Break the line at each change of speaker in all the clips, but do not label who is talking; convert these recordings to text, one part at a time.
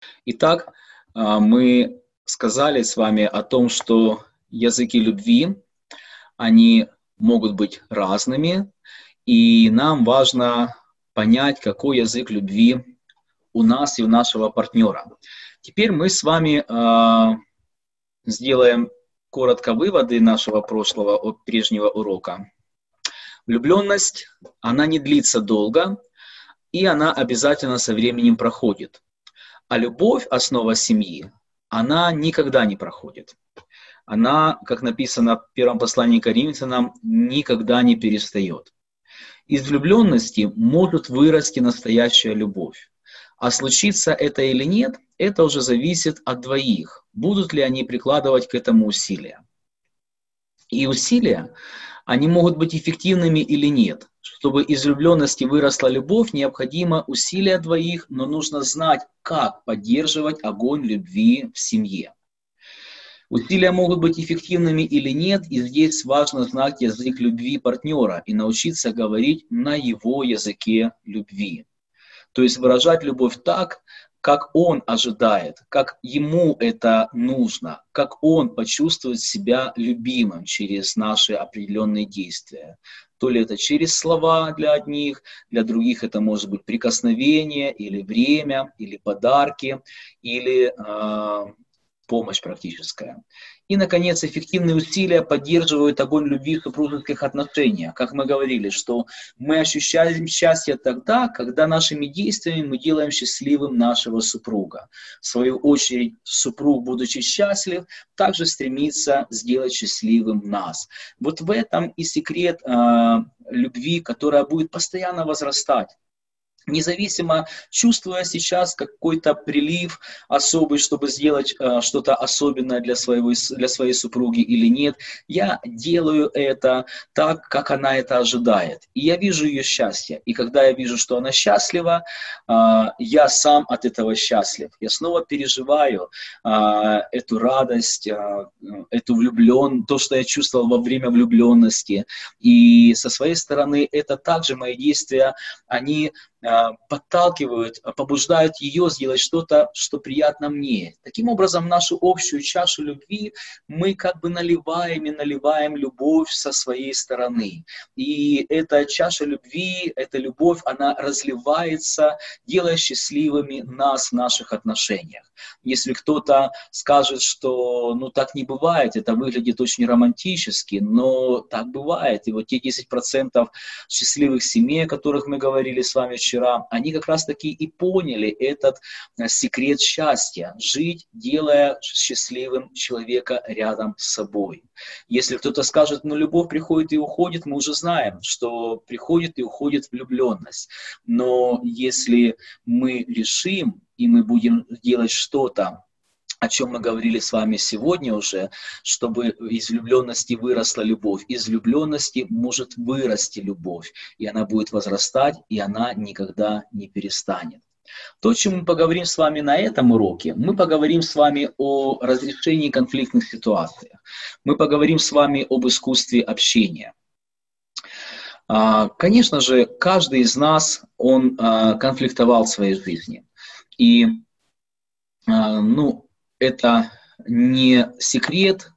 Итак, мы сказали с вами о том, что языки любви, они могут быть разными, и нам важно понять, какой язык любви у нас и у нашего партнера. Теперь мы с вами сделаем коротко выводы нашего прежнего урока. Влюбленность, она не длится долго, и она обязательно со временем проходит. А любовь, основа семьи, она никогда не проходит. Она, как написано в первом послании к Коринфянам, никогда не перестает. Из влюбленности может вырасти настоящая любовь. А случится это или нет, это уже зависит от двоих. Будут ли они прикладывать к этому усилия. И усилия, они могут быть эффективными или нет. Чтобы из влюбленности выросла любовь, необходимо усилия двоих, но нужно знать, как поддерживать огонь любви в семье. Усилия могут быть эффективными или нет, и здесь важно знать язык любви партнера и научиться говорить на его языке любви. То есть выражать любовь так, как он ожидает, как ему это нужно, как он почувствует себя любимым через наши определенные действия. То ли это через слова для одних, для других это может быть прикосновение, или время, или подарки, или помощь практическая. И, наконец, эффективные усилия поддерживают огонь любви в супружеских отношениях. Как мы говорили, что мы ощущаем счастье тогда, когда нашими действиями мы делаем счастливым нашего супруга. В свою очередь, супруг, будучи счастлив, также стремится сделать счастливым нас. Вот в этом и секрет любви, которая будет постоянно возрастать. Независимо, чувствуя сейчас какой-то прилив особый, чтобы сделать что-то особенное для своей супруги или нет, я делаю это так, как она это ожидает. И я вижу ее счастье. И когда я вижу, что она счастлива, я сам от этого счастлив. Я снова переживаю эту радость, эту влюбленность, то, что я чувствовал во время влюбленности. И со своей стороны, это также мои действия, они подталкивают, побуждают ее сделать что-то, что приятно мне. Таким образом, нашу общую чашу любви мы как бы наливаем и наливаем любовь со своей стороны. И эта чаша любви, эта любовь, она разливается, делая счастливыми нас в наших отношениях. Если кто-то скажет, что так не бывает, это выглядит очень романтически, но так бывает. И вот те 10% счастливых семей, о которых мы говорили с вами вчера, они как раз таки и поняли этот секрет счастья. Жить, делая счастливым человека рядом с собой. Если кто-то скажет, любовь приходит и уходит, мы уже знаем, что приходит и уходит влюбленность. Но если мы решим, и мы будем делать что-то, о чем мы говорили с вами сегодня уже, чтобы из влюбленности выросла любовь. Из влюбленности может вырасти любовь, и она будет возрастать, и она никогда не перестанет. То, о чем мы поговорим с вами на этом уроке, мы поговорим с вами о разрешении конфликтных ситуаций. Мы поговорим с вами об искусстве общения. Конечно же, каждый из нас, он конфликтовал в своей жизни. И, это не секрет.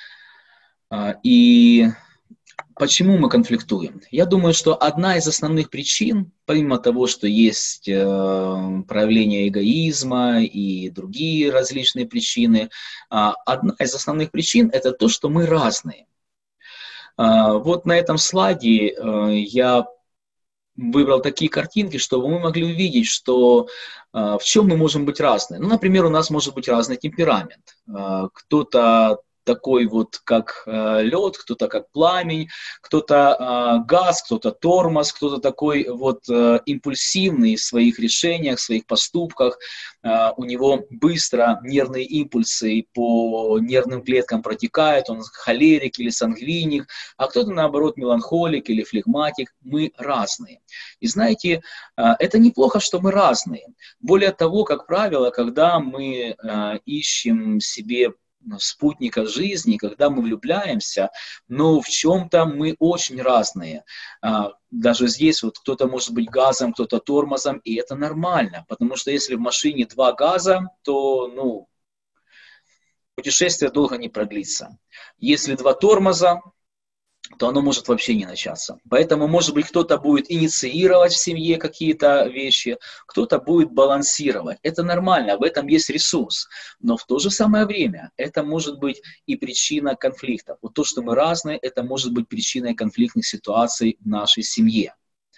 И почему мы конфликтуем? Я думаю, что одна из основных причин, помимо того, что есть проявление эгоизма и другие различные причины, одна из основных причин – это то, что мы разные. Вот на этом слайде я выбрал такие картинки, чтобы мы могли увидеть, что в чем мы можем быть разные. Например, у нас может быть разный темперамент. Кто-то такой вот, как лед, кто-то как пламень, кто-то газ, кто-то тормоз, кто-то такой вот импульсивный в своих решениях, в своих поступках. У него быстро нервные импульсы по нервным клеткам протекают, он холерик или сангвиник, а кто-то, наоборот, меланхолик или флегматик. Мы разные. И знаете, это неплохо, что мы разные. Более того, как правило, когда мы ищем себе спутника жизни, когда мы влюбляемся, но в чем-то мы очень разные. Даже здесь вот кто-то может быть газом, кто-то тормозом, и это нормально, потому что если в машине 2 газа, то, путешествие долго не продлится. Если 2 тормоза, то оно может вообще не начаться. Поэтому, может быть, кто-то будет инициировать в семье какие-то вещи, кто-то будет балансировать. Это нормально, в этом есть ресурс. Но в то же самое время это может быть и причина конфликтов. Вот то, что мы разные, это может быть причиной конфликтных ситуаций в нашей семье.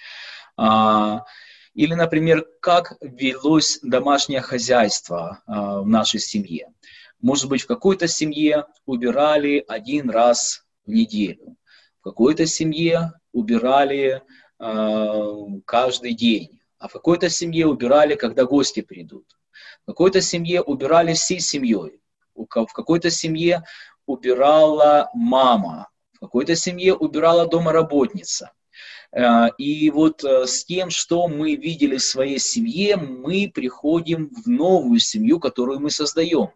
Или, например, как велось домашнее хозяйство в нашей семье. Может быть, в какой-то семье убирали 1 раз в неделю. В какой-то семье убирали каждый день, а в какой-то семье убирали, когда гости придут. В какой-то семье убирали всей семьей, в какой-то семье убирала мама, в какой-то семье убирала домоработница. И вот с тем, что мы видели в своей семье, мы приходим в новую семью, которую мы создаем.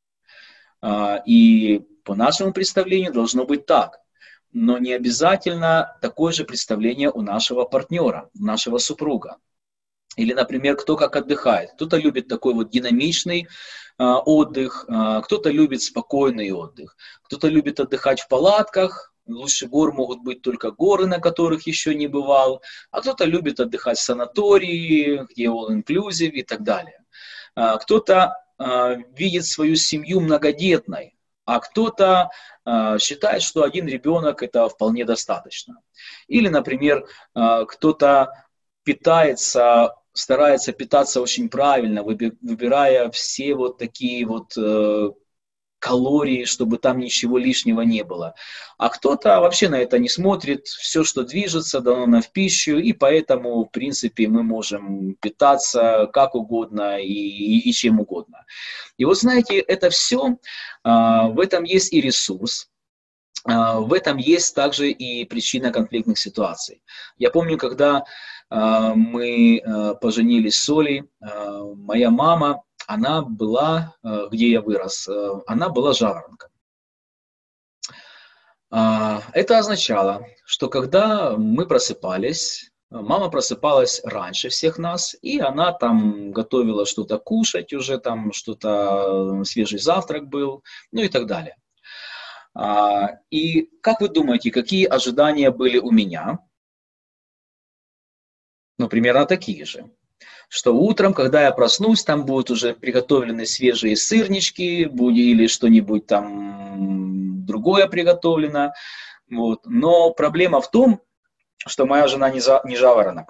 И по нашему представлению должно быть так. Но не обязательно такое же представление у нашего партнера, нашего супруга. Или, например, кто как отдыхает. Кто-то любит такой вот динамичный отдых, кто-то любит спокойный отдых, кто-то любит отдыхать в палатках. Лучше гор могут быть только горы, на которых еще не бывал, а кто-то любит отдыхать в санатории, где all-inclusive и так далее. Кто-то видит свою семью многодетной, а кто-то считает, что 1 ребенок это вполне достаточно. Или, например, кто-то старается питаться очень правильно, выбирая все вот такие вот калории, чтобы там ничего лишнего не было. А кто-то вообще на это не смотрит, все, что движется, дано в пищу, и поэтому, в принципе, мы можем питаться как угодно и чем угодно. И вот знаете, это все, в этом есть и ресурс, в этом есть также и причина конфликтных ситуаций. Я помню, когда мы поженились с Олей, моя мама, она была, где я вырос, она была жаворонком. Это означало, что когда мы просыпались, мама просыпалась раньше всех нас, и она там готовила что-то кушать, уже там что-то, свежий завтрак был, и так далее. И как вы думаете, какие ожидания были у меня? Примерно такие же. Что утром, когда я проснусь, там будут уже приготовлены свежие сырнички, или что-нибудь там другое приготовлено. Вот. Но проблема в том, что моя жена не жаворонок,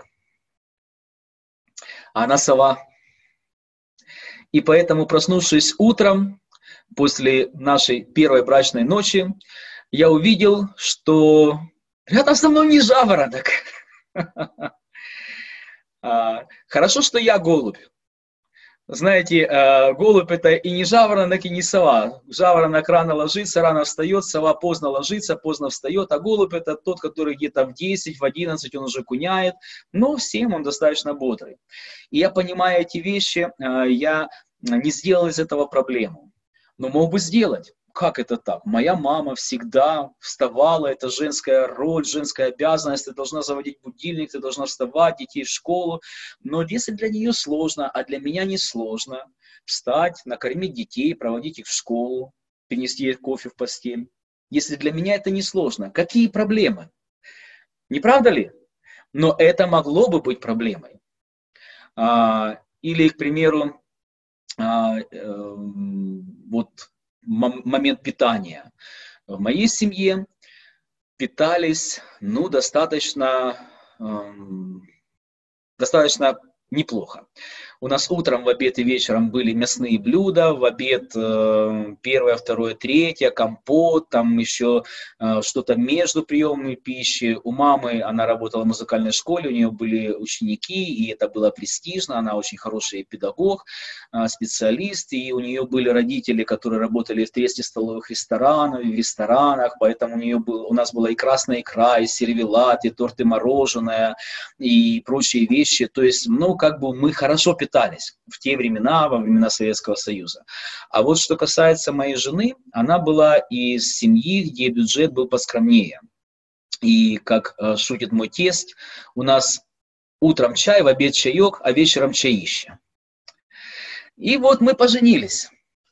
а она сова. И поэтому, проснувшись утром, после нашей первой брачной ночи, я увидел, что рядом со мной не жаворонок. Хорошо, что я голубь. Знаете, голубь это и не жаворонок, и не сова. Жаворонок рано ложится, рано встает, сова поздно ложится, поздно встает, а голубь это тот, который где-то в 10, в 11 он уже куняет, но в 7 он достаточно бодрый. И я понимаю эти вещи, я не сделал из этого проблему, но мог бы сделать. Как это так? Моя мама всегда вставала, это женская роль, женская обязанность, ты должна заводить будильник, ты должна вставать, детей в школу. Но если для нее сложно, а для меня не сложно, встать, накормить детей, проводить их в школу, принести кофе в постель. Если для меня это не сложно, какие проблемы? Не правда ли? Но это могло бы быть проблемой. Или, к примеру, момент питания. В моей семье питались, достаточно неплохо. У нас утром, в обед и вечером были мясные блюда, в обед 1, 2, 3, компот, там еще что-то между приемами пищи. У мамы, она работала в музыкальной школе, у нее были ученики, и это было престижно, она очень хороший педагог, специалист, и у нее были родители, которые работали в тресте столовых ресторанов, в ресторанах, поэтому у нас была и красная икра, и сервелат, и торты, мороженое, и прочие вещи. То есть, мы хорошо питались. питались в те времена, во времена Советского Союза. А вот что касается моей жены, она была из семьи, где бюджет был поскромнее. И, как шутит мой тесть, у нас утром чай, в обед чаек, а вечером чаище. И вот мы поженились.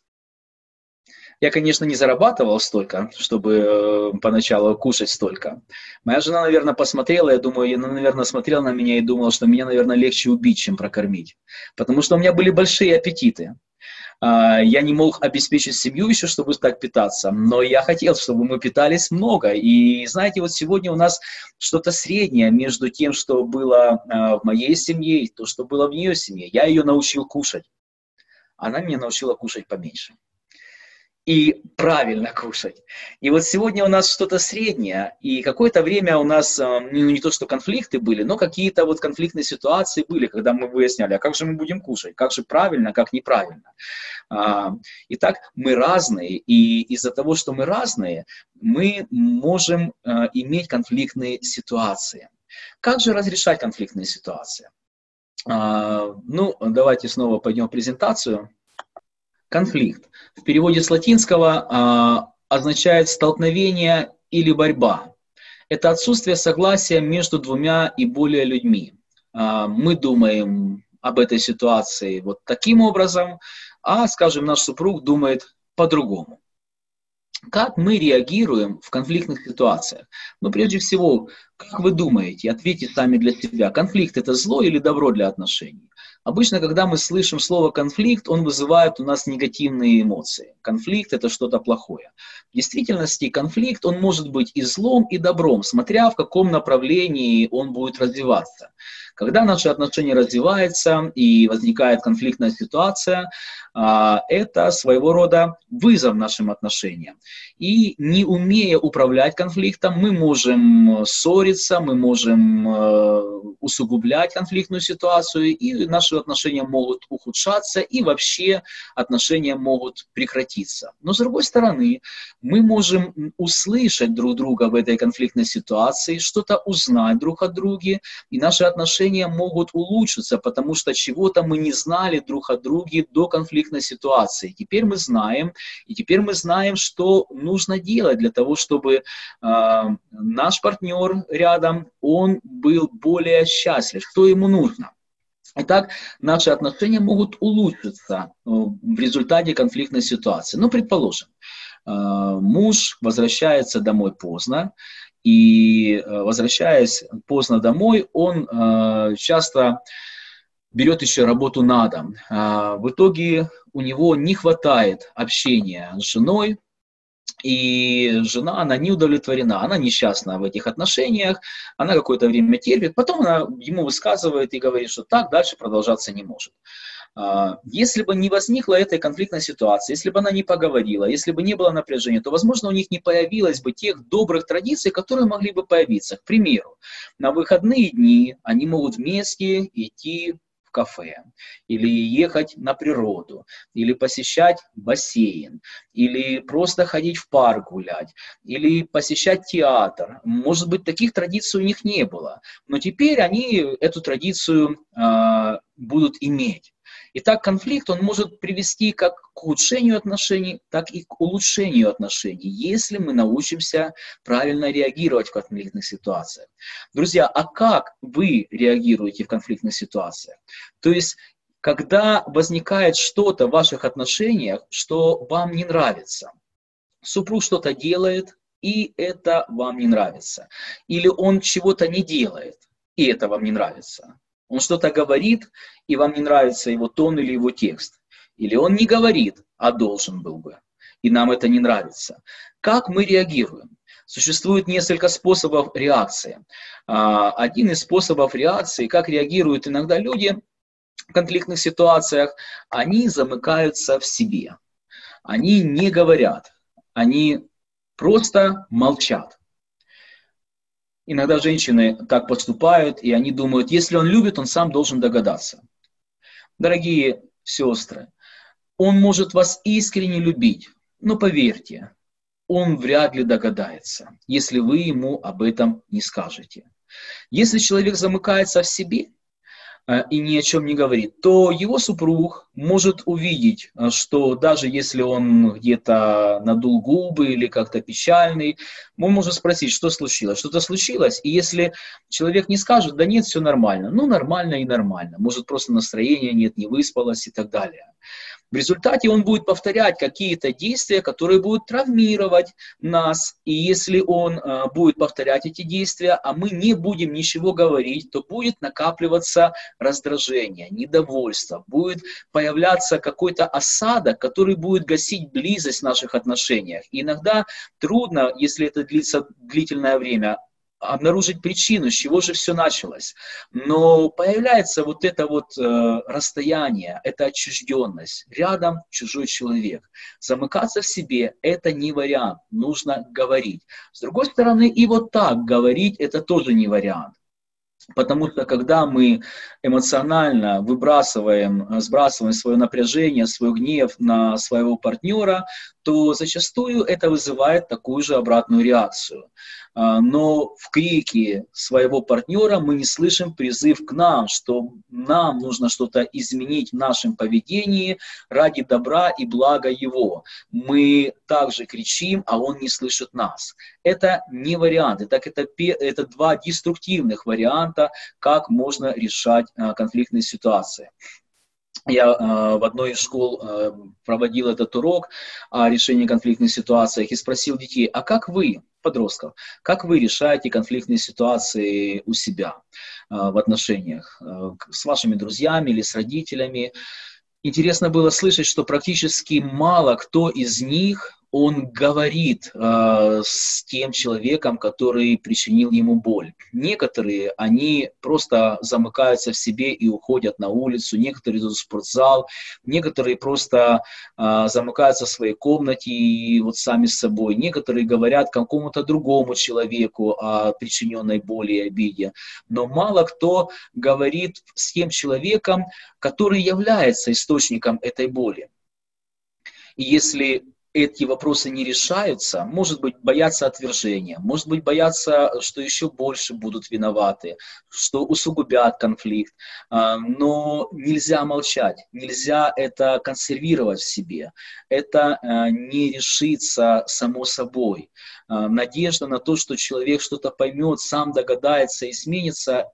Я, конечно, не зарабатывал столько, чтобы поначалу кушать столько. Моя жена, наверное, посмотрела, я думаю, она, наверное, смотрела на меня и думала, что меня, наверное, легче убить, чем прокормить. Потому что у меня были большие аппетиты. Я не мог обеспечить семью еще, чтобы так питаться, но я хотел, чтобы мы питались много. И знаете, вот сегодня у нас что-то среднее между тем, что было в моей семье и то, что было в ее семье. Я ее научил кушать. Она меня научила кушать поменьше. И правильно кушать. И вот сегодня у нас что-то среднее, и какое-то время у нас, не то что конфликты были, но какие-то вот конфликтные ситуации были, когда мы выясняли, а как же мы будем кушать, как же правильно, как неправильно. Итак, мы разные, и из-за того, что мы разные, мы можем иметь конфликтные ситуации. Как же разрешать конфликтные ситуации? Ну, давайте снова пойдем в презентацию. Конфликт в переводе с латинского означает столкновение или борьба. Это отсутствие согласия между двумя и более людьми. Мы думаем об этой ситуации вот таким образом, а, скажем, наш супруг думает по-другому. Как мы реагируем в конфликтных ситуациях? Ну, прежде всего, как вы думаете, ответьте сами для себя, конфликт – это зло или добро для отношений? Обычно, когда мы слышим слово «конфликт», он вызывает у нас негативные эмоции. Конфликт – это что-то плохое. В действительности конфликт, он может быть и злом, и добром, смотря в каком направлении он будет развиваться. Когда наши отношения развиваются и возникает конфликтная ситуация, это своего рода вызов нашим отношениям. И не умея управлять конфликтом, мы можем ссориться, мы можем усугублять конфликтную ситуацию, и наши отношения могут ухудшаться, и вообще отношения могут прекратиться. Но с другой стороны, мы можем услышать друг друга в этой конфликтной ситуации, что-то узнать друг от друга, и наши отношения могут улучшиться, потому что чего-то мы не знали друг от друга до конфликтной ситуации. Теперь мы знаем, и теперь мы знаем, что нужно делать для того, чтобы наш партнер рядом, он был более счастлив, что ему нужно. Итак, наши отношения могут улучшиться в результате конфликтной ситуации. Ну, предположим, муж возвращается домой поздно, и возвращаясь поздно домой, он часто берет еще работу на дом. В итоге у него не хватает общения с женой, и жена, она не удовлетворена, она несчастна в этих отношениях, она какое-то время терпит, потом она ему высказывает и говорит, что так дальше продолжаться не может. Если бы не возникла этой конфликтной ситуации, если бы она не поговорила, если бы не было напряжения, то, возможно, у них не появилось бы тех добрых традиций, которые могли бы появиться. К примеру, на выходные дни они могут вместе идти в кафе, или ехать на природу, или посещать бассейн, или просто ходить в парк гулять, или посещать театр. Может быть, таких традиций у них не было, но теперь они эту традицию будут иметь. Итак, конфликт, он может привести как к ухудшению отношений, так и к улучшению отношений, если мы научимся правильно реагировать в конфликтных ситуациях. Друзья, а как вы реагируете в конфликтных ситуациях? То есть, когда возникает что-то в ваших отношениях, что вам не нравится, супруг что-то делает, и это вам не нравится, или он чего-то не делает, и это вам не нравится. Он что-то говорит, и вам не нравится его тон или его текст. Или он не говорит, а должен был бы, и нам это не нравится. Как мы реагируем? Существует несколько способов реакции. Один из способов реакции, как реагируют иногда люди в конфликтных ситуациях, они замыкаются в себе. Они не говорят, они просто молчат. Иногда женщины так поступают, и они думают, если он любит, он сам должен догадаться. Дорогие сестры, он может вас искренне любить, но поверьте, он вряд ли догадается, если вы ему об этом не скажете. Если человек замыкается в себе, и ни о чем не говорит, то его супруг может увидеть, что даже если он где-то надул губы или как-то печальный, он может спросить, что случилось, что-то случилось, и если человек не скажет, да нет, все нормально, ну нормально и нормально, может просто настроения нет, не выспалась и так далее. В результате он будет повторять какие-то действия, которые будут травмировать нас. И если он будет повторять эти действия, а мы не будем ничего говорить, то будет накапливаться раздражение, недовольство, будет появляться какой-то осадок, который будет гасить близость в наших отношениях. И иногда трудно, если это длится длительное время, обнаружить причину, с чего же все началось. Но появляется вот это вот расстояние, эта отчужденность. Рядом чужой человек. Замыкаться в себе – это не вариант, нужно говорить. С другой стороны, и вот так говорить – это тоже не вариант. Потому что когда мы эмоционально сбрасываем свое напряжение, свой гнев на своего партнера, то зачастую это вызывает такую же обратную реакцию. Но в крике своего партнера мы не слышим призыв к нам, что нам нужно что-то изменить в нашем поведении ради добра и блага его. Мы также кричим, а он не слышит нас. Это не вариант. Это два деструктивных варианта, как можно решать конфликтные ситуации. Я в одной из школ проводил этот урок о решении конфликтных ситуаций и спросил детей, а как вы, подростков, как вы решаете конфликтные ситуации у себя в отношениях с вашими друзьями или с родителями? Интересно было слышать, что практически мало кто из них, он говорит с тем человеком, который причинил ему боль. Некоторые, они просто замыкаются в себе и уходят на улицу, некоторые идут в спортзал, некоторые просто замыкаются в своей комнате и вот сами с собой, некоторые говорят какому-то другому человеку о причиненной боли и обиде. Но мало кто говорит с тем человеком, который является источником этой боли. И если эти вопросы не решаются, может быть, боятся отвержения, может быть, боятся, что еще больше будут виноваты, что усугубят конфликт. Но нельзя молчать, нельзя это консервировать в себе. Это не решится само собой. Надежда на то, что человек что-то поймет, сам догадается и изменится,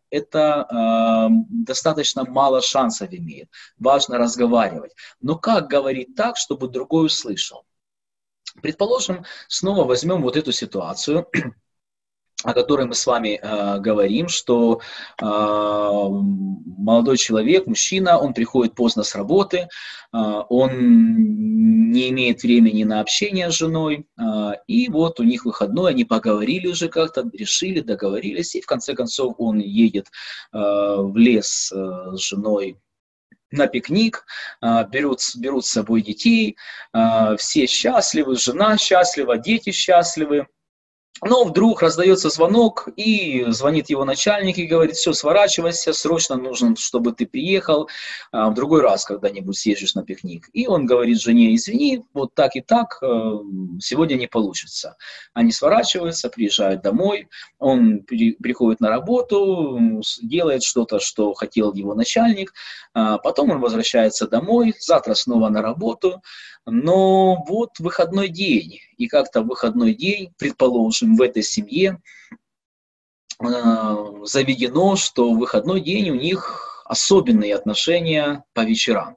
это достаточно мало шансов имеет. Важно разговаривать. Но как говорить так, чтобы другой услышал? Предположим, снова возьмем вот эту ситуацию, о которой мы с вами говорим, что молодой человек, мужчина, он приходит поздно с работы, он не имеет времени на общение с женой, и вот у них выходной, они поговорили уже как-то, решили, договорились, и в конце концов он едет в лес с женой на пикник, берут с собой детей, все счастливы, жена счастлива, дети счастливы. Но вдруг раздается звонок, и звонит его начальник и говорит, все, сворачивайся, срочно нужно, чтобы ты приехал, в другой раз когда-нибудь съездишь на пикник. И он говорит жене, извини, вот так и так, сегодня не получится. Они сворачиваются, приезжают домой, он приходит на работу, делает что-то, что хотел его начальник, потом он возвращается домой, завтра снова на работу, но вот выходной день, и как-то в выходной день, предположим, в этой семье заведено, что в выходной день у них особенные отношения по вечерам.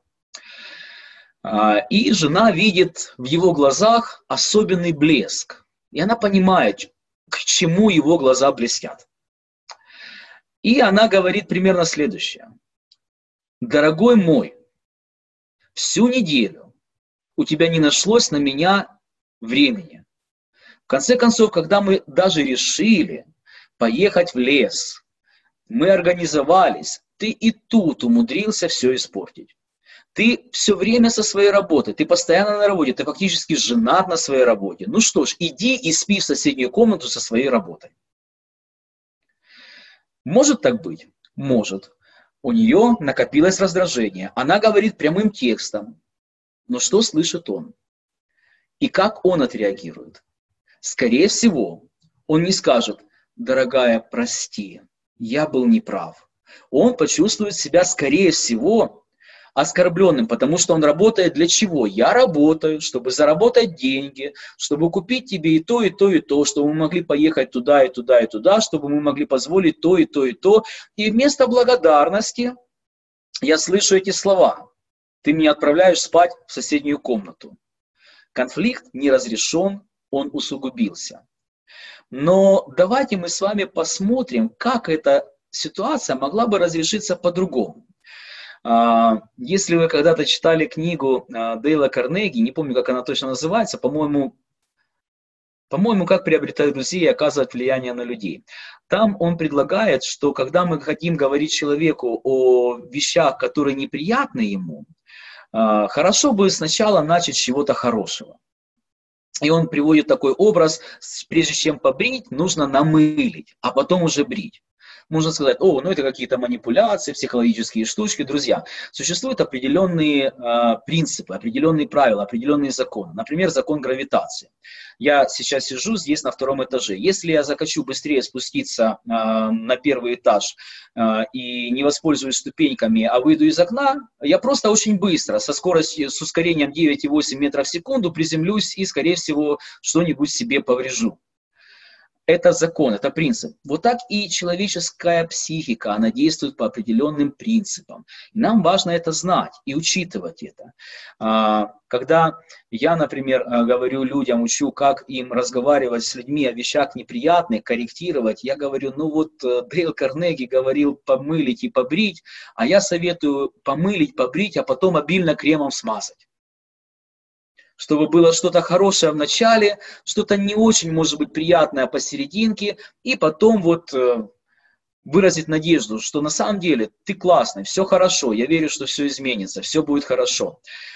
И жена видит в его глазах особенный блеск, и она понимает, к чему его глаза блестят. И она говорит примерно следующее. Дорогой мой, всю неделю у тебя не нашлось на меня времени. В конце концов, когда мы даже решили поехать в лес, мы организовались, ты и тут умудрился все испортить. Ты все время со своей работой, ты постоянно на работе, ты фактически женат на своей работе. Ну что ж, иди и спи в соседнюю комнату со своей работой. Может так быть? Может. У нее накопилось раздражение. Она говорит прямым текстом. Но что слышит он? И как он отреагирует? Скорее всего, он не скажет, дорогая, прости, я был неправ. он почувствует себя, скорее всего, оскорбленным, потому что он работает для чего? Я работаю, чтобы заработать деньги, чтобы купить тебе и то, и то, и то, чтобы мы могли поехать туда, и туда, и туда, чтобы мы могли позволить то, и то, и то. И вместо благодарности я слышу эти слова. Ты меня отправляешь спать в соседнюю комнату. Конфликт не разрешен, он усугубился. Но давайте мы с вами посмотрим, как эта ситуация могла бы разрешиться по-другому. Если вы когда-то читали книгу Дейла Карнеги, не помню, как она точно называется, по-моему, «Как приобретать друзей и оказывать влияние на людей». Там он предлагает, что когда мы хотим говорить человеку о вещах, которые неприятны ему, хорошо бы сначала начать с чего-то хорошего. И он приводит такой образ: прежде чем побрить, нужно намылить, а потом уже брить. Можно сказать: это какие-то манипуляции, психологические штучки. Друзья, существуют определенные принципы, определенные правила, определенные законы. Например, закон гравитации. Я сейчас сижу здесь на 2-м этаже. Если я захочу быстрее спуститься на 1-й этаж и не воспользуюсь ступеньками, а выйду из окна, я просто очень быстро, со скоростью, с ускорением 9,8 метров в секунду приземлюсь и, скорее всего, что-нибудь себе поврежу. Это закон, это принцип. Вот так и человеческая психика, она действует по определенным принципам. И нам важно это знать и учитывать это. Когда я, например, говорю людям, учу, как им разговаривать с людьми о вещах неприятных, корректировать, я говорю: Дейл Карнеги говорил помылить и побрить, а я советую помылить, побрить, а потом обильно кремом смазать. Чтобы было что-то хорошее в начале, что-то не очень, может быть, приятное посерединке, и потом выразить надежду, что на самом деле ты классный, все хорошо, я верю, что все изменится, все будет хорошо.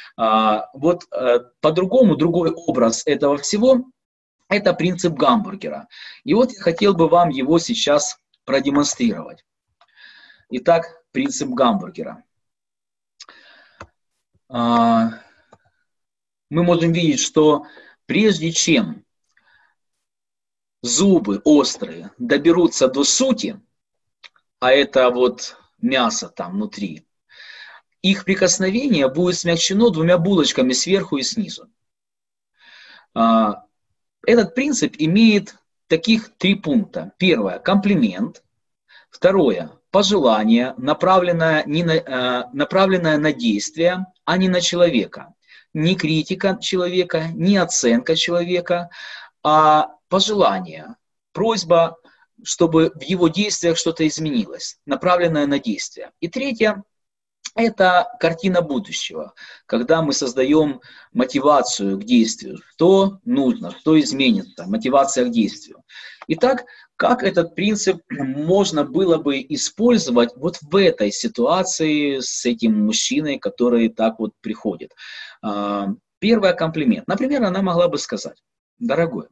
По-другому, другой образ этого всего – это принцип гамбургера. И вот я хотел бы вам его сейчас продемонстрировать. Итак, принцип гамбургера. Мы можем видеть, что прежде чем зубы острые доберутся до сути, а это мясо там внутри, их прикосновение будет смягчено 2 булочками сверху и снизу. Этот принцип имеет таких 3 пункта. Первое – комплимент. Второе – пожелание, направленное на действие, а не на человека. Не критика человека, не оценка человека, а пожелание, просьба, чтобы в его действиях что-то изменилось, направленное на действие. И третье – это картина будущего, когда мы создаем мотивацию к действию, что нужно, что изменится, мотивация к действию. Итак, как этот принцип можно было бы использовать в этой ситуации с этим мужчиной, который так приходит? Первое – комплимент. Например, она могла бы сказать: дорогой,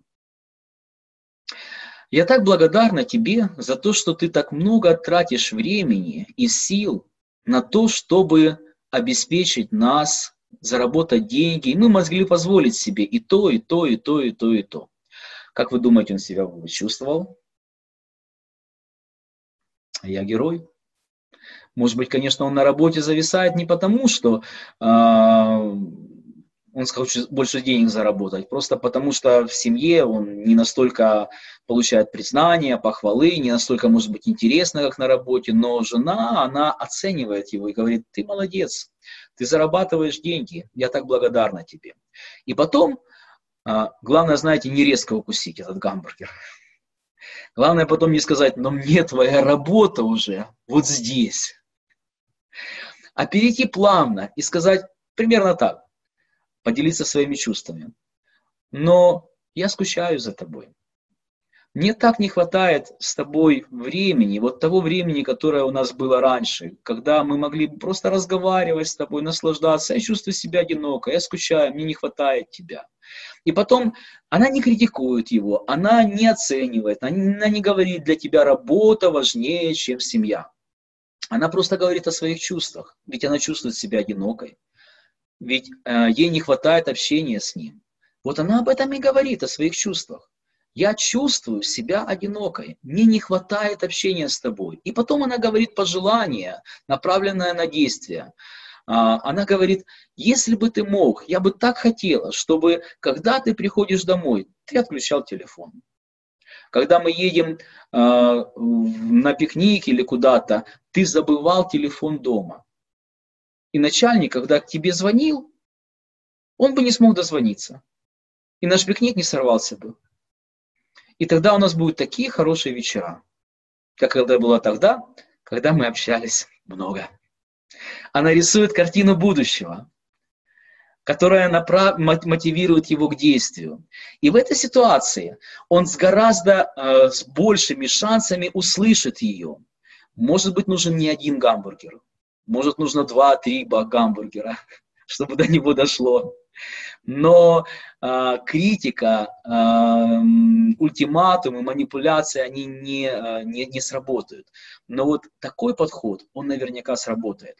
я так благодарна тебе за то, что ты так много тратишь времени и сил на то, чтобы обеспечить нас, заработать деньги, и мы могли позволить себе и то, и то, и то, и то, и то. Как вы думаете, он себя чувствовал? Я герой. Может быть, конечно, он на работе зависает не потому, что он хочет больше денег заработать, просто потому что в семье он не настолько получает признания, похвалы, не настолько, может быть, интересно, как на работе, но жена, она оценивает его и говорит: ты молодец, ты зарабатываешь деньги, я так благодарна тебе. И потом, главное, знаете, не резко укусить этот гамбургер. Главное потом не сказать: но мне твоя работа уже вот здесь. А перейти плавно и сказать примерно так. Поделиться своими чувствами. Но я скучаю за тобой. Мне так не хватает с тобой времени, того времени, которое у нас было раньше, когда мы могли просто разговаривать с тобой, наслаждаться. Я чувствую себя одиноко, я скучаю, мне не хватает тебя. И потом она не критикует его, она не оценивает, она не говорит: для тебя работа важнее, чем семья. Она просто говорит о своих чувствах, ведь она чувствует себя одинокой. Ведь ей не хватает общения с ним. Она об этом и говорит, о своих чувствах. я чувствую себя одинокой, мне не хватает общения с тобой. И потом она говорит пожелание, направленное на действие. Она говорит, если бы ты мог, я бы так хотела, чтобы, когда ты приходишь домой, ты отключал телефон. Когда мы едем на пикник или куда-то, ты забывал телефон дома. И начальник, когда к тебе звонил, он бы не смог дозвониться. И наш пикник не сорвался бы. И тогда у нас будут такие хорошие вечера, как это было тогда, когда мы общались много. Она рисует картину будущего, которая мотивирует его к действию. И в этой ситуации он с большими шансами услышит ее. Может быть, нужен не один гамбургер. Может, нужно 2-3 гамбургера, чтобы до него дошло. Но критика, ультиматум и манипуляции, они не сработают. Но вот такой подход, он наверняка сработает.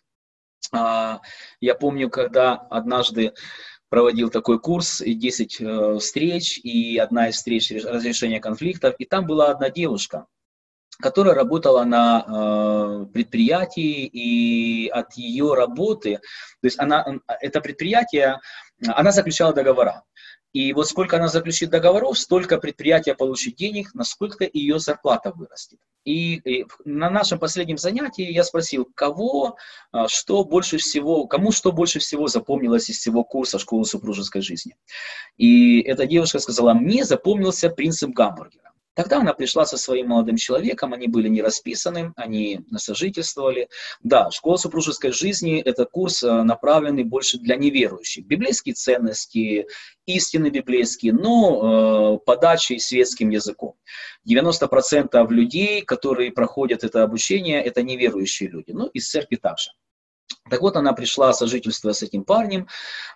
Я помню, когда однажды проводил такой курс, 10 встреч, и одна из встреч разрешения конфликтов, и там была одна девушка, которая работала на предприятии, и от ее работы, то есть это предприятие, она заключала договора. И вот сколько она заключит договоров, столько предприятие получит денег, насколько ее зарплата вырастет. И на нашем последнем занятии я спросил, кому что больше всего запомнилось из всего курса «Школа супружеской жизни». И эта девушка сказала, мне запомнился принцип гамбургера. Тогда она пришла со своим молодым человеком, они были не расписаны, они сожительствовали. Да, «Школа супружеской жизни» – это курс, направленный больше для неверующих. Библейские ценности, истины библейские, но подачей светским языком. 90% людей, которые проходят это обучение, это неверующие люди. Ну, из церкви также. Так вот, она пришла сожительствуя с этим парнем,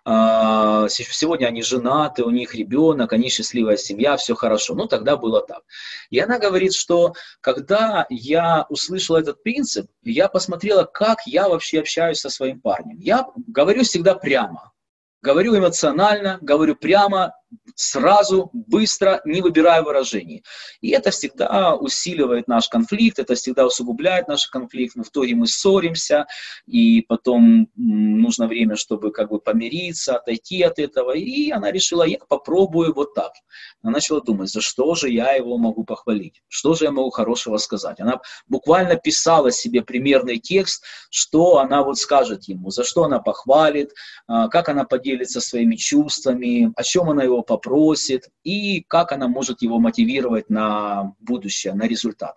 сегодня они женаты, у них ребенок, они счастливая семья, все хорошо. Ну, тогда было так. И она говорит, что когда я услышала этот принцип, я посмотрела, как я вообще общаюсь со своим парнем. Я говорю всегда прямо, говорю эмоционально, говорю прямо, сразу, быстро, не выбирая выражений. И это всегда усиливает наш конфликт, это всегда усугубляет наш конфликт. В итоге мы ссоримся, и потом нужно время, чтобы как бы помириться, отойти от этого. И она решила, я попробую вот так. Она начала думать, за что же я его могу похвалить, что же я могу хорошего сказать. Она буквально писала себе примерный текст, что она вот скажет ему, за что она похвалит, как она поделится своими чувствами, о чем она его попросит и как она может его мотивировать на будущее, на результат.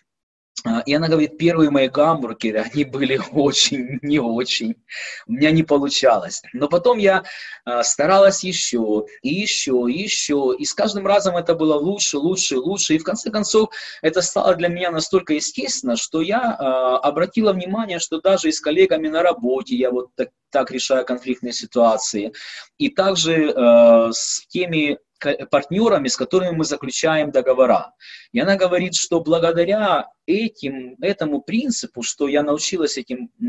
И она говорит, первые мои гамбургеры, они были очень, не очень, у меня не получалось. Но потом я старалась еще, и с каждым разом это было лучше. И в конце концов это стало для меня настолько естественно, что я обратила внимание, что даже и с коллегами на работе я вот так решаю конфликтные ситуации. И также с теми партнерами, с которыми мы заключаем договора. И она говорит, что благодаря этому принципу, что я научилась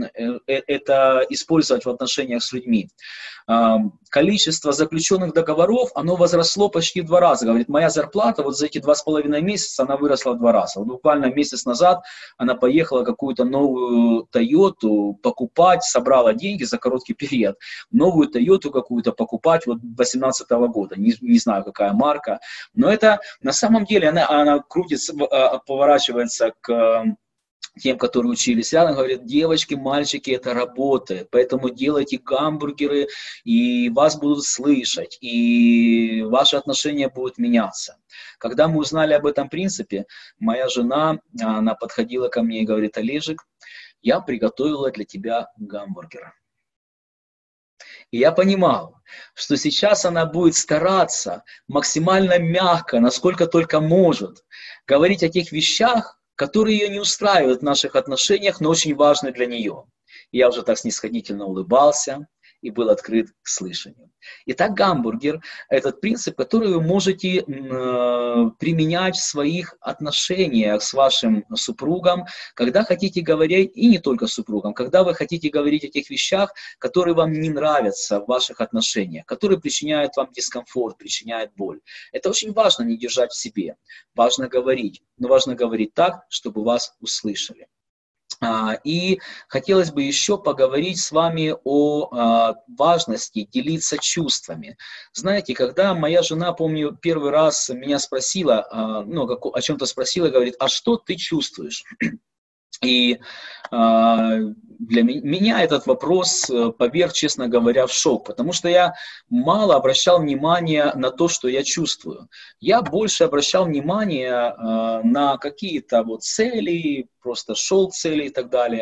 это использовать в отношениях с людьми, количество заключенных договоров, оно возросло почти в 2 раза. Говорит, моя зарплата вот за эти 2,5 месяца, она выросла в 2 раза. Вот буквально месяц назад она поехала какую-то новую Тойоту покупать, собрала деньги за короткий период, новую Тойоту какую-то покупать вот 2018 года, не знаю какая марка, но это на самом деле она крутится, поворачивается к тем, которые учились рядом, говорят, девочки, мальчики, это работает, поэтому делайте гамбургеры, и вас будут слышать, и ваши отношения будут меняться. Когда мы узнали об этом принципе, моя жена, она подходила ко мне и говорит, Олежек, я приготовила для тебя гамбургер. И я понимал, что сейчас она будет стараться максимально мягко, насколько только может, говорить о тех вещах, которые ее не устраивают в наших отношениях, но очень важны для нее. И я уже так снисходительно улыбался и был открыт к слышанию. Итак, гамбургер – этот принцип, который вы можете применять в своих отношениях с вашим супругом, когда хотите говорить, и не только с супругом, когда вы хотите говорить о тех вещах, которые вам не нравятся в ваших отношениях, которые причиняют вам дискомфорт, причиняют боль. Это очень важно не держать в себе, важно говорить, но важно говорить так, чтобы вас услышали. И хотелось бы еще поговорить с вами о важности делиться чувствами. Знаете, когда моя жена, помню, первый раз меня спросила, о чем-то спросила, говорит, а что ты чувствуешь? И для меня этот вопрос поверг, честно говоря, в шок, потому что я мало обращал внимания на то, что я чувствую. Я больше обращал внимание на какие-то вот цели, просто шел к цели и так далее.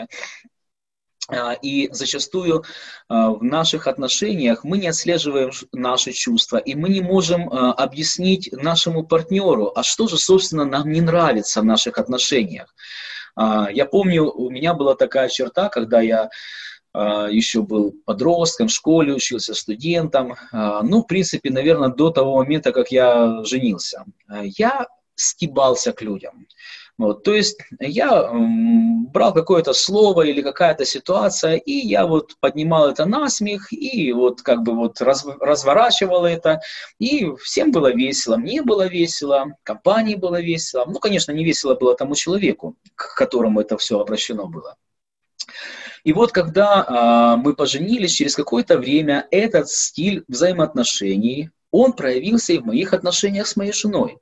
И зачастую в наших отношениях мы не отслеживаем наши чувства, и мы не можем объяснить нашему партнеру, а что же, собственно, нам не нравится в наших отношениях. Я помню, у меня была такая черта, когда я еще был подростком, в школе учился, студентом. В принципе, наверное, до того момента, как я женился. Я стебался к людям. То есть я брал какое-то слово или какая-то ситуация, и я поднимал это на смех, и разворачивал это, и всем было весело, мне было весело, компании было весело. Конечно, не весело было тому человеку, к которому это все обращено было. И когда мы поженились, через какое-то время этот стиль взаимоотношений, он проявился и в моих отношениях с моей женой.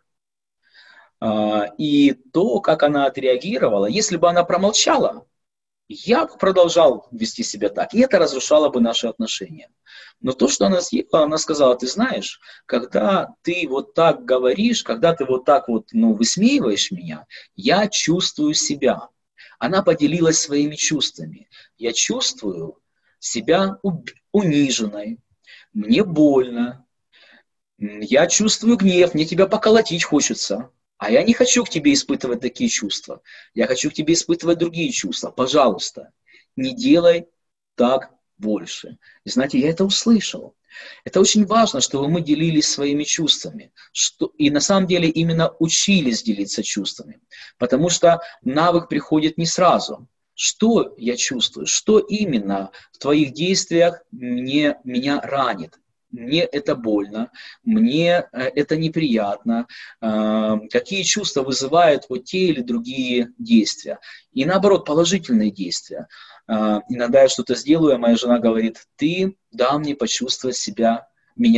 И то, как она отреагировала, если бы она промолчала, я бы продолжал вести себя так, и это разрушало бы наши отношения. Но то, что она сделала, она сказала, ты знаешь, когда ты вот так говоришь, когда ты вот так высмеиваешь меня, я чувствую себя. Она поделилась своими чувствами. Я чувствую себя униженной, мне больно, я чувствую гнев, мне тебя поколотить хочется. А я не хочу к тебе испытывать такие чувства. Я хочу к тебе испытывать другие чувства. Пожалуйста, не делай так больше. И знаете, я это услышал. Это очень важно, чтобы мы делились своими чувствами. И на самом деле именно учились делиться чувствами. Потому что навык приходит не сразу. Что я чувствую? Что именно в твоих действиях меня ранит? Мне это больно, мне это неприятно, какие чувства вызывают те или другие действия. И наоборот, положительные действия. Иногда я что-то сделаю, а моя жена говорит, ты дал мне почувствовать себя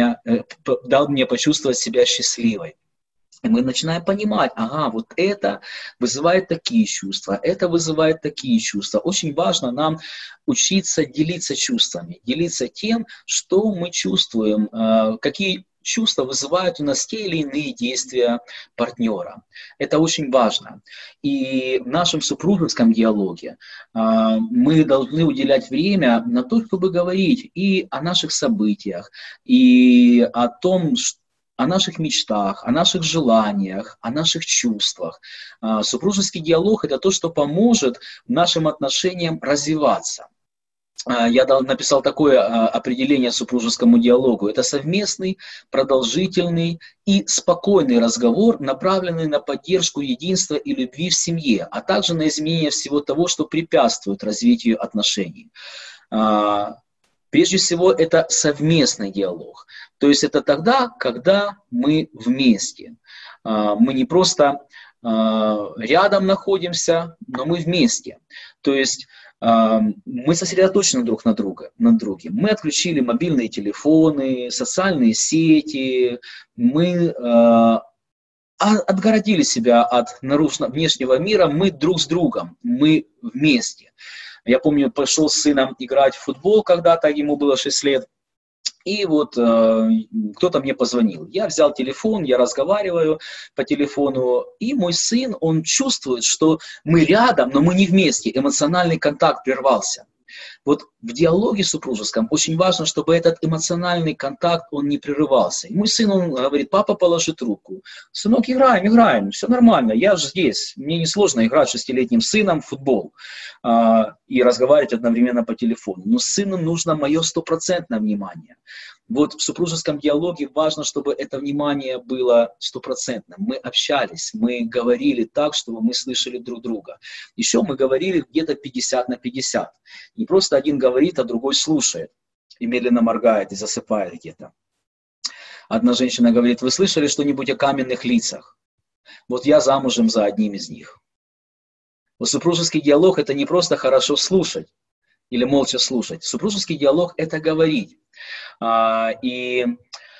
счастливой. И мы начинаем понимать, вот это вызывает такие чувства, это вызывает такие чувства. Очень важно нам учиться делиться чувствами, делиться тем, что мы чувствуем, какие чувства вызывают у нас те или иные действия партнера. Это очень важно. И в нашем супружеском диалоге мы должны уделять время на то, чтобы говорить и о наших событиях, и о том, о наших мечтах, о наших желаниях, о наших чувствах. Супружеский диалог – это то, что поможет нашим отношениям развиваться. Я написал такое определение супружескому диалогу. Это совместный, продолжительный и спокойный разговор, направленный на поддержку единства и любви в семье, а также на изменение всего того, что препятствует развитию отношений. Прежде всего, это совместный диалог. То есть это тогда, когда мы вместе. Мы не просто рядом находимся, но мы вместе. То есть мы сосредоточены друг на друге. Мы отключили мобильные телефоны, социальные сети, мы отгородили себя от внешнего мира, мы друг с другом, мы вместе. Я помню, пошел с сыном играть в футбол когда-то, ему было 6 лет, и кто-то мне позвонил. Я взял телефон, я разговариваю по телефону, и мой сын, он чувствует, что мы рядом, но мы не вместе, эмоциональный контакт прервался. Вот в диалоге супружеском очень важно, чтобы этот эмоциональный контакт, он не прерывался. И мой сын, он говорит: папа, положи трубку. Сынок, играем, все нормально, я же здесь. Мне несложно играть с 6-летним сыном в футбол и разговаривать одновременно по телефону. Но сыну нужно мое 100% внимание. Вот в супружеском диалоге важно, чтобы это внимание было 100%. Мы общались, мы говорили так, чтобы мы слышали друг друга. Еще мы говорили где-то 50/50. Не просто один говорит, а другой слушает и медленно моргает и засыпает где-то. Одна женщина говорит: вы слышали что-нибудь о каменных лицах? Вот я замужем за одним из них. Вот супружеский диалог — это не просто хорошо слушать или молча слушать. Супружеский диалог — это говорить. Я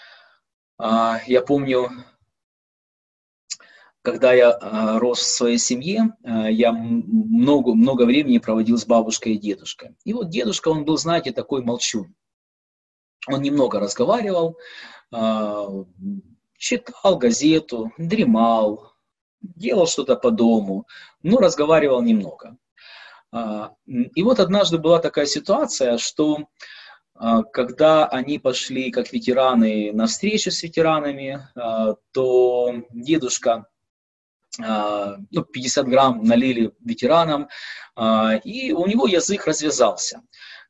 помню, когда я рос в своей семье, я много времени проводил с бабушкой и дедушкой. И вот дедушка, он был, знаете, такой молчун. Он немного разговаривал, читал газету, дремал, делал что-то по дому, но разговаривал немного. И вот однажды была такая ситуация, что когда они пошли как ветераны на встречу с ветеранами, то дедушка 50 грамм налили ветеранам, и у него язык развязался.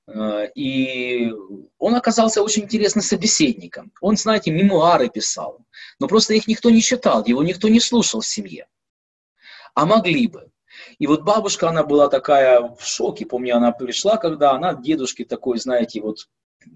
И он оказался очень интересным собеседником. Он, знаете, мемуары писал, но просто их никто не читал, его никто не слушал в семье. А могли бы. И вот бабушка, она была такая в шоке, помню, она пришла, когда она дедушке такой, знаете, вот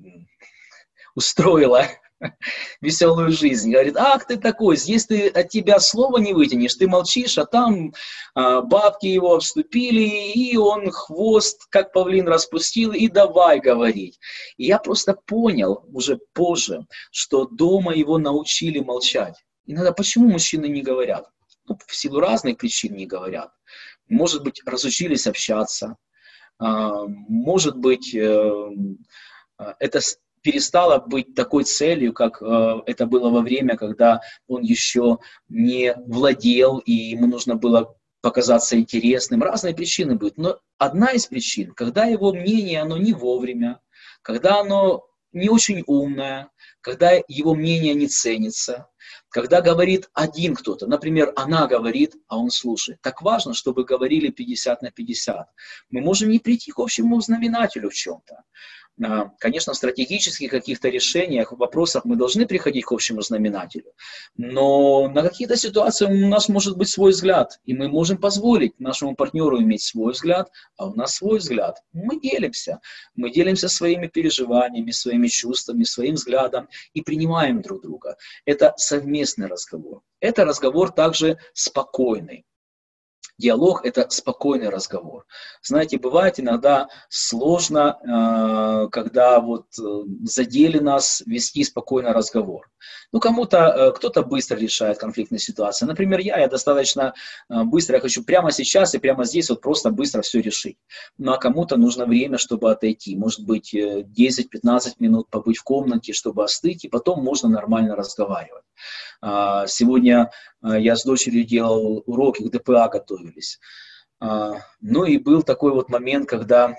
устроила веселую жизнь. Говорит: ах ты такой, здесь ты от тебя слова не вытянешь, ты молчишь, а там бабки его обступили, и он хвост, как павлин, распустил, и давай говорить. И я просто понял уже позже, что дома его научили молчать. Иногда почему мужчины не говорят? В силу разных причин не говорят. Может быть, разучились общаться, может быть, это перестало быть такой целью, как это было во время, когда он еще не владел, и ему нужно было показаться интересным. Разные причины будут. Но одна из причин, когда его мнение, оно не вовремя, когда оно не очень умное, когда его мнение не ценится, когда говорит один кто-то, например, она говорит, а он слушает. Так важно, чтобы говорили 50/50. Мы можем не прийти к общему знаменателю в чем-то. Конечно, в стратегических каких-то решениях, в вопросах мы должны приходить к общему знаменателю, но на какие-то ситуации у нас может быть свой взгляд, и мы можем позволить нашему партнеру иметь свой взгляд, а у нас свой взгляд. Мы делимся своими переживаниями, своими чувствами, своим взглядом и принимаем друг друга. Это совместный разговор. Это разговор также спокойный. Диалог – это спокойный разговор. Знаете, бывает иногда сложно, когда вот задели нас вести спокойный разговор. Кто-то быстро решает конфликтные ситуации. Например, я достаточно быстро, я хочу прямо сейчас и прямо здесь вот просто быстро все решить. Ну а кому-то нужно время, чтобы отойти. Может быть, 10-15 минут побыть в комнате, чтобы остыть, и потом можно нормально разговаривать. Сегодня я с дочерью делал уроки, к ДПА готовились. Ну и был такой вот момент, когда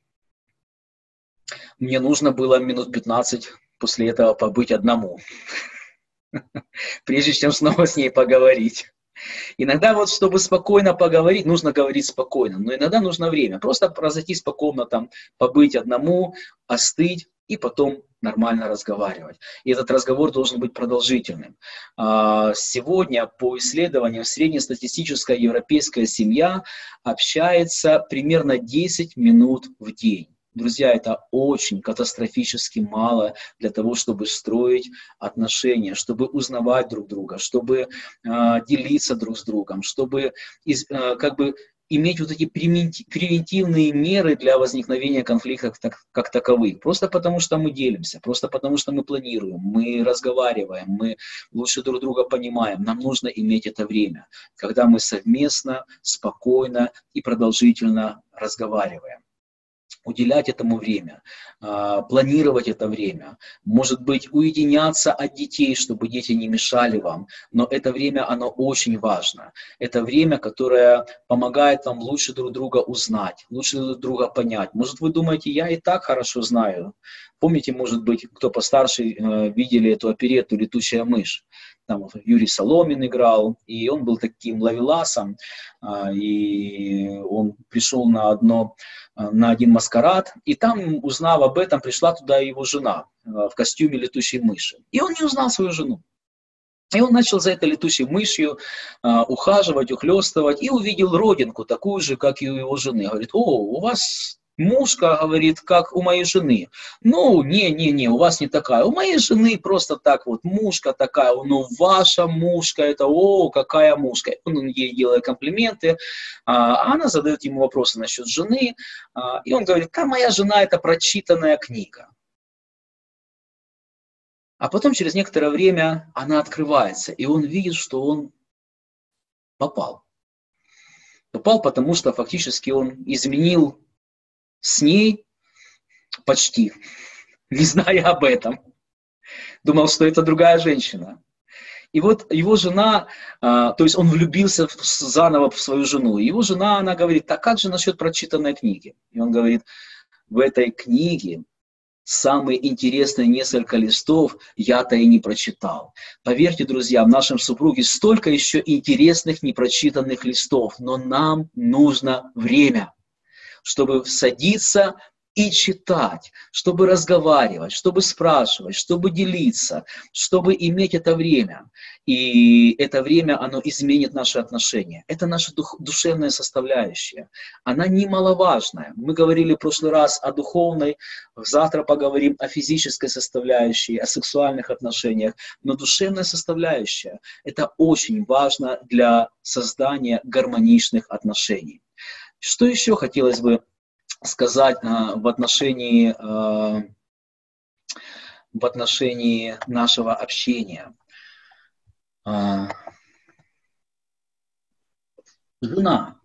мне нужно было минут 15 после этого побыть одному, прежде чем снова с ней поговорить. Иногда вот, чтобы спокойно поговорить, нужно говорить спокойно, но иногда нужно время. Просто разойтись по комнатам, побыть одному, остыть и потом нормально разговаривать. И этот разговор должен быть продолжительным. Сегодня, по исследованиям, среднестатистическая европейская семья общается примерно 10 минут в день. Друзья, это очень катастрофически мало для того, чтобы строить отношения, чтобы узнавать друг друга, чтобы делиться друг с другом, чтобы иметь вот эти превентивные меры для возникновения конфликтов как таковых. Просто потому, что мы делимся, просто потому, что мы планируем, мы разговариваем, мы лучше друг друга понимаем. Нам нужно иметь это время, когда мы совместно, спокойно и продолжительно разговариваем. уделять этому время, планировать это время, может быть, уединяться от детей, чтобы дети не мешали вам, но это время, оно очень важно. Это время, которое помогает вам лучше друг друга узнать, лучше друг друга понять. Может, вы думаете, я и так хорошо знаю. Помните, может быть, кто постарше, видели эту оперетту «Летучая мышь». Там вот Юрий Соломин играл, и он был таким ловеласом, и он пришел на один маскарад, и там, узнав об этом, пришла туда его жена в костюме летучей мыши. И он не узнал свою жену. И он начал за этой летучей мышью ухаживать, ухлёстывать, и увидел родинку, такую же, как и у его жены. Говорит: о, у вас мушка, говорит, как у моей жены. Ну, не, у вас не такая. У моей жены просто так вот, мушка такая. Ну, ваша мушка, это, о, какая мушка. Он ей делает комплименты, а она задает ему вопросы насчет жены, и он говорит: моя жена — это прочитанная книга. А потом через некоторое время она открывается, и он видит, что он попал. Попал, потому что фактически он изменил с ней почти, не зная об этом. Думал, что это другая женщина. И вот его жена, то есть он влюбился заново в свою жену. Его жена, она говорит: а как же насчет прочитанной книги? И он говорит: в этой книге самые интересные несколько листов я-то и не прочитал. Поверьте, друзья, в нашем супруге столько еще интересных непрочитанных листов, но нам нужно время, чтобы садиться и читать, чтобы разговаривать, чтобы спрашивать, чтобы делиться, чтобы иметь это время. И это время, оно изменит наши отношения. Это наша душевная составляющая. Она немаловажная. Мы говорили в прошлый раз о духовной, завтра поговорим о физической составляющей, о сексуальных отношениях. Но душевная составляющая – это очень важно для создания гармоничных отношений. Что еще хотелось бы сказать в отношении нашего общения? Жена.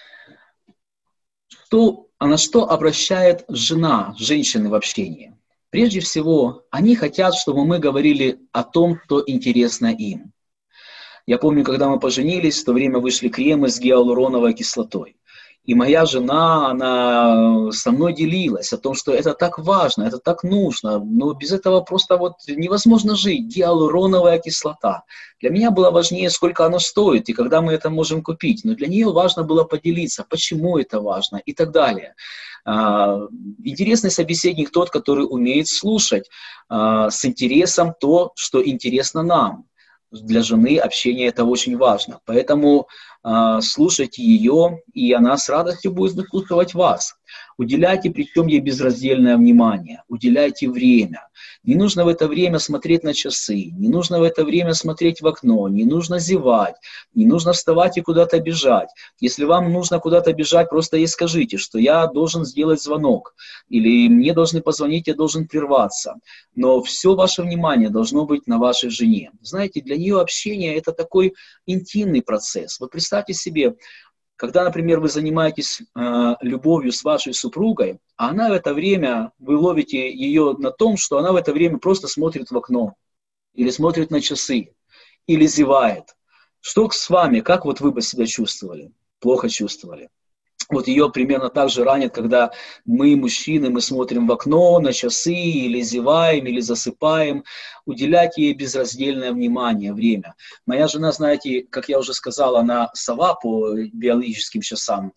На что обращает женщины в общении? Прежде всего, они хотят, чтобы мы говорили о том, что интересно им. Я помню, когда мы поженились, в то время вышли кремы с гиалуроновой кислотой. И моя жена, она со мной делилась о том, что это так важно, это так нужно, но без этого просто вот невозможно жить. Гиалуроновая кислота. Для меня было важнее, сколько оно стоит и когда мы это можем купить. Но для нее важно было поделиться, почему это важно и так далее. Интересный собеседник тот, который умеет слушать с интересом то, что интересно нам. Для жены общение это очень важно. Поэтому слушайте ее, и она с радостью будет выслушивать вас. Уделяйте причем ей безраздельное внимание, уделяйте время. Не нужно в это время смотреть на часы, не нужно в это время смотреть в окно, не нужно зевать, не нужно вставать и куда-то бежать. Если вам нужно куда-то бежать, просто ей скажите, что я должен сделать звонок, или мне должны позвонить, я должен прерваться. Но все ваше внимание должно быть на вашей жене. Знаете, для нее общение это такой интимный процесс. Вот представьте себе, когда, например, вы занимаетесь любовью с вашей супругой, а она в это время, вы ловите ее на том, что она в это время просто смотрит в окно, или смотрит на часы, или зевает. Что с вами, как вот вы бы себя чувствовали? Плохо чувствовали. Вот ее примерно так же ранит, когда мы, мужчины, мы смотрим в окно, на часы, или зеваем, или засыпаем. Уделять ей безраздельное внимание, время. Моя жена, знаете, как я уже сказал, она сова по биологическим часам,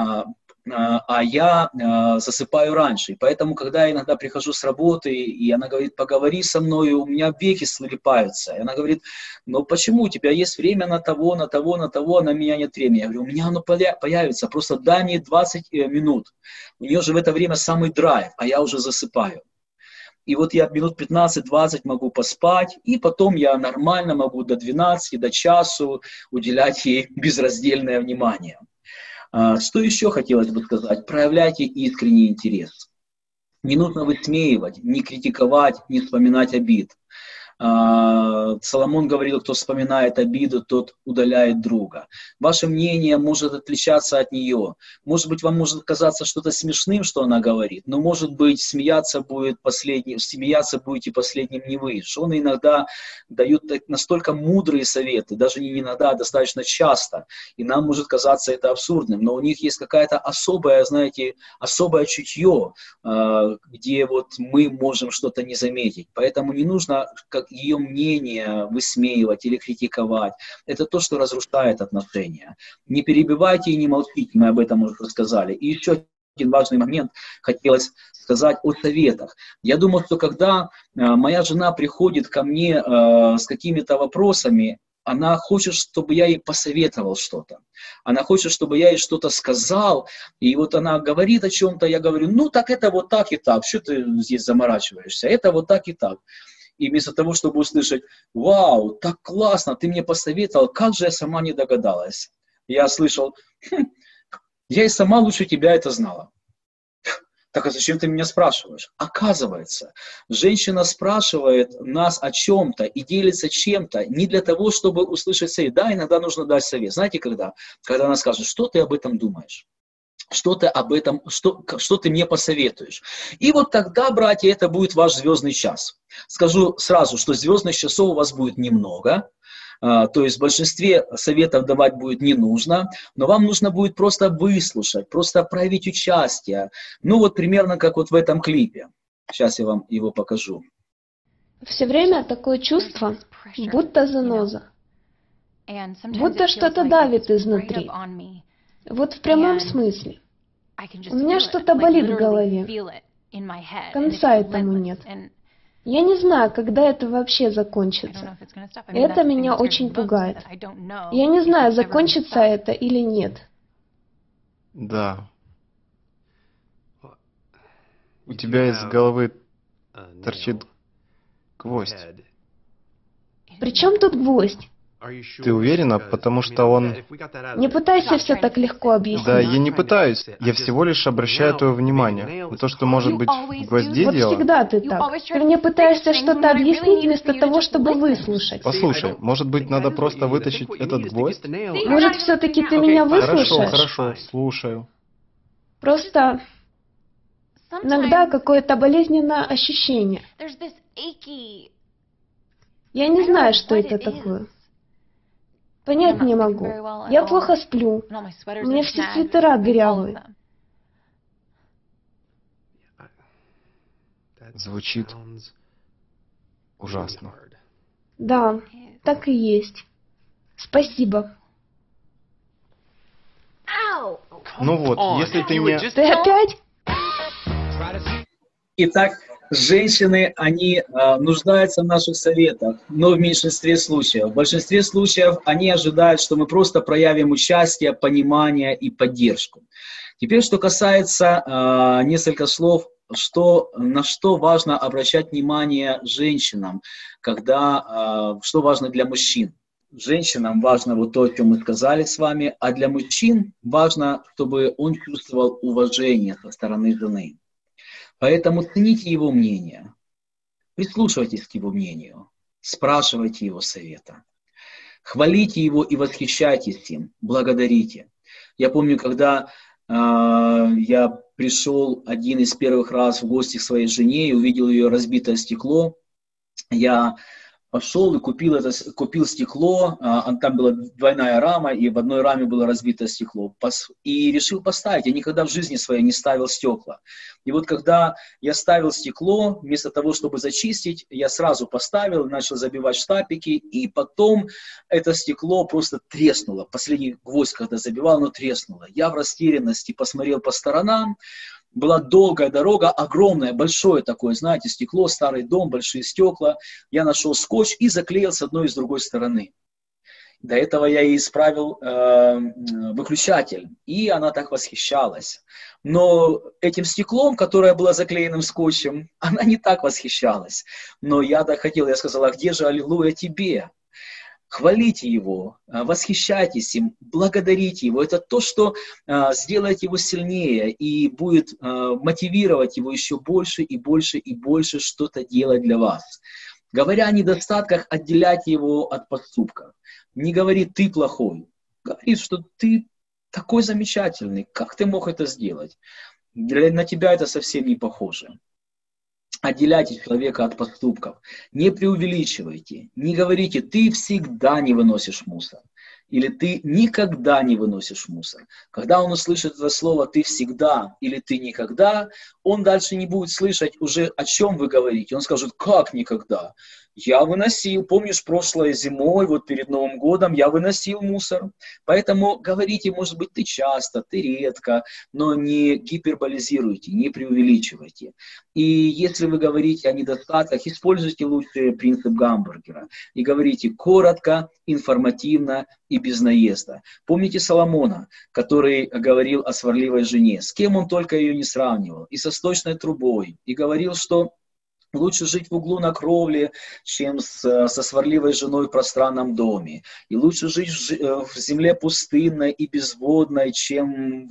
а я засыпаю раньше. И поэтому, когда я иногда прихожу с работы, и она говорит: поговори со мной, у меня веки слипаются. И она говорит: но почему? У тебя есть время на того, а на меня нет времени. Я говорю: у меня оно появится, просто дай мне 20 минут. У нее же в это время самый драйв, а я уже засыпаю. И вот я минут 15-20 могу поспать, и потом я нормально могу до 12, до часу уделять ей безраздельное внимание. Что еще хотелось бы сказать? Проявляйте искренний интерес. Не нужно высмеивать, не критиковать, не вспоминать обид. Соломон говорил, кто вспоминает обиду, тот удаляет друга. Ваше мнение может отличаться от нее. Может быть, вам может казаться что-то смешным, что она говорит, но, может быть, смеяться будете последним не вы. Жены иногда дают настолько мудрые советы, даже не иногда, а достаточно часто. И нам может казаться это абсурдным, но у них есть какая-то особая, знаете, особое чутье, где вот мы можем что-то не заметить. Поэтому не нужно как ее мнение высмеивать или критиковать. Это то, что разрушает отношения. Не перебивайте и не молчите, мы об этом уже рассказали. И еще один важный момент хотелось сказать о советах. Я думаю, что когда моя жена приходит ко мне с какими-то вопросами, она хочет, чтобы я ей посоветовал что-то. Она хочет, чтобы я ей что-то сказал. И вот она говорит о чем-то, я говорю, ну так это вот так и так. Что ты здесь заморачиваешься? Это вот так и так. И вместо того, чтобы услышать, вау, так классно, ты мне посоветовал, как же я сама не догадалась. Я слышал, я и сама лучше тебя это знала. Так а зачем ты меня спрашиваешь? Оказывается, женщина спрашивает нас о чем-то и делится чем-то не для того, чтобы услышать совет. Да, иногда нужно дать совет. Знаете, когда? Когда она скажет, что ты об этом думаешь? Что ты об этом, что ты мне посоветуешь? И вот тогда, братья, это будет ваш звездный час. Скажу сразу, что звездных часов у вас будет немного. То есть в большинстве советов давать будет не нужно, но вам нужно будет просто выслушать, просто проявить участие. Ну вот примерно как вот в этом клипе. Сейчас я вам его покажу.
Все время такое чувство, будто заноза, будто что-то давит изнутри. Вот в прямом смысле. У меня что-то болит в голове. Конца этому нет. Я не знаю, когда это вообще закончится. Это меня очень пугает. Я не знаю, закончится это или нет.
Да. У тебя из головы торчит гвоздь.
При чем тут гвоздь?
Ты уверена? Потому что он...
Не пытайся все так легко объяснить.
Да, я не пытаюсь. Я всего лишь обращаю твое внимание на то, что может быть в гвозде
Вот
дело.
всегда ты так. Ты мне пытаешься что-то объяснить вместо того, чтобы выслушать.
Послушай, может быть, надо просто вытащить этот гвоздь?
Может, все-таки ты меня выслушаешь?
Хорошо, слушаю.
Просто иногда какое-то болезненное ощущение. Я не знаю, что это такое. Понять не могу. Я плохо сплю. У меня все свитера дырявые.
Звучит ужасно.
Да, так и есть. Спасибо.
Ну вот, если ты не...
Ты опять?
Итак, женщины, они нуждаются в наших советах, но в меньшинстве случаев. В большинстве случаев они ожидают, что мы просто проявим участие, понимание и поддержку. Теперь, что касается несколько слов, на что важно обращать внимание женщинам, что важно для мужчин. Женщинам важно вот то, о чем мы сказали с вами, а для мужчин важно, чтобы он чувствовал уважение со стороны жены. Поэтому цените его мнение, прислушивайтесь к его мнению, спрашивайте его совета, хвалите его и восхищайтесь им, благодарите. Я помню, когда я пришел один из первых раз в гости к своей жене и увидел ее разбитое стекло, я пошел и купил стекло, там была двойная рама, и в одной раме было разбито стекло. И решил поставить. Я никогда в жизни своей не ставил стекла. И вот когда я ставил стекло, вместо того, чтобы зачистить, я сразу поставил, начал забивать штапики, и потом это стекло просто треснуло. Последний гвоздь, когда забивал, оно треснуло. Я в растерянности посмотрел по сторонам. Была долгая дорога, огромное, большое такое, знаете, стекло, старый дом, большие стекла. Я нашел скотч и заклеил с одной и с другой стороны. До этого я ей исправил выключатель, и она так восхищалась. Но этим стеклом, которое было заклеенным скотчем, она не так восхищалась. Но я так хотел, я сказал, а где же аллилуйя тебе? Хвалите его, восхищайтесь им, благодарите его. Это то, что сделает его сильнее и будет мотивировать его еще больше и больше и больше что-то делать для вас. Говоря о недостатках, отделяйте его от поступков. Не говори «ты плохой». Говори, что ты такой замечательный, как ты мог это сделать? На тебя это совсем не похоже. Отделяйте человека от поступков. Не преувеличивайте. Не говорите «ты всегда не выносишь мусор». Или «ты никогда не выносишь мусор». Когда он услышит это слово «ты всегда» или «ты никогда», он дальше не будет слышать уже, о чем вы говорите. Он скажет «как никогда?» Я выносил, помнишь, прошлой зимой, вот перед Новым годом, я выносил мусор. Поэтому говорите, может быть, ты часто, ты редко, но не гиперболизируйте, не преувеличивайте. И если вы говорите о недостатках, используйте лучше принцип гамбургера. И говорите коротко, информативно и без наезда. Помните Соломона, который говорил о сварливой жене, с кем он только ее не сравнивал, и со сточной трубой, и говорил, что лучше жить в углу на кровле, чем со сварливой женой в пространном доме. И лучше жить в земле пустынной и безводной, чем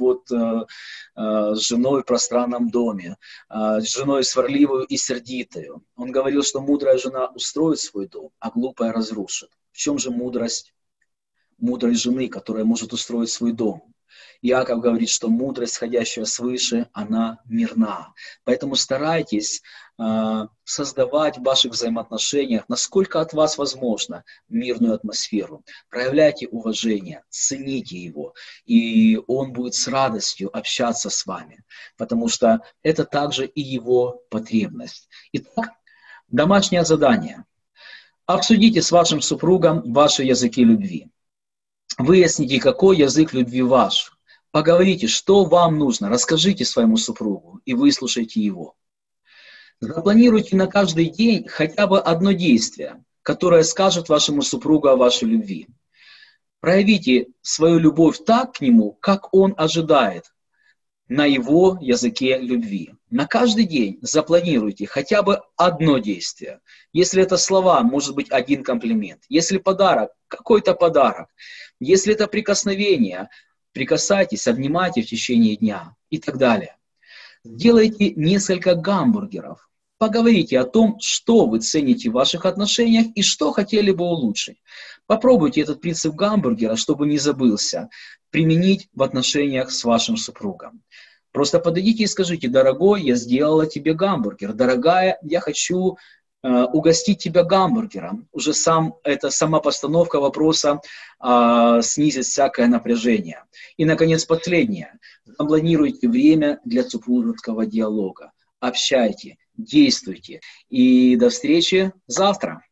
с женой в пространном доме, с женой сварливую и сердитую. Он говорил, что мудрая жена устроит свой дом, а глупая разрушит. В чем же мудрость мудрой жены, которая может устроить свой дом? Иаков говорит, что мудрость, сходящая свыше, она мирна. Поэтому старайтесь создавать в ваших взаимоотношениях, насколько от вас возможно, мирную атмосферу. Проявляйте уважение, цените его, и он будет с радостью общаться с вами, потому что это также и его потребность. Итак, домашнее задание. Обсудите с вашим супругом ваши языки любви. Выясните, какой язык любви ваш. Поговорите, что вам нужно, расскажите своему супругу и выслушайте его. Запланируйте на каждый день хотя бы одно действие, которое скажет вашему супругу о вашей любви. Проявите свою любовь так к нему, как он ожидает, на его языке любви. На каждый день запланируйте хотя бы одно действие. Если это слова, может быть один комплимент. Если подарок, какой-то подарок. Если это прикосновение, прикасайтесь, обнимайте в течение дня и так далее. Сделайте несколько гамбургеров. Поговорите о том, что вы цените в ваших отношениях и что хотели бы улучшить. Попробуйте этот принцип гамбургера, чтобы не забылся, применить в отношениях с вашим супругом. Просто подойдите и скажите: дорогой, я сделала тебе гамбургер. Дорогая, я хочу угостить тебя гамбургером. Уже сама постановка вопроса снизит всякое напряжение. И, наконец, последнее. Запланируйте время для супружеского диалога. Общайте, действуйте. И до встречи завтра.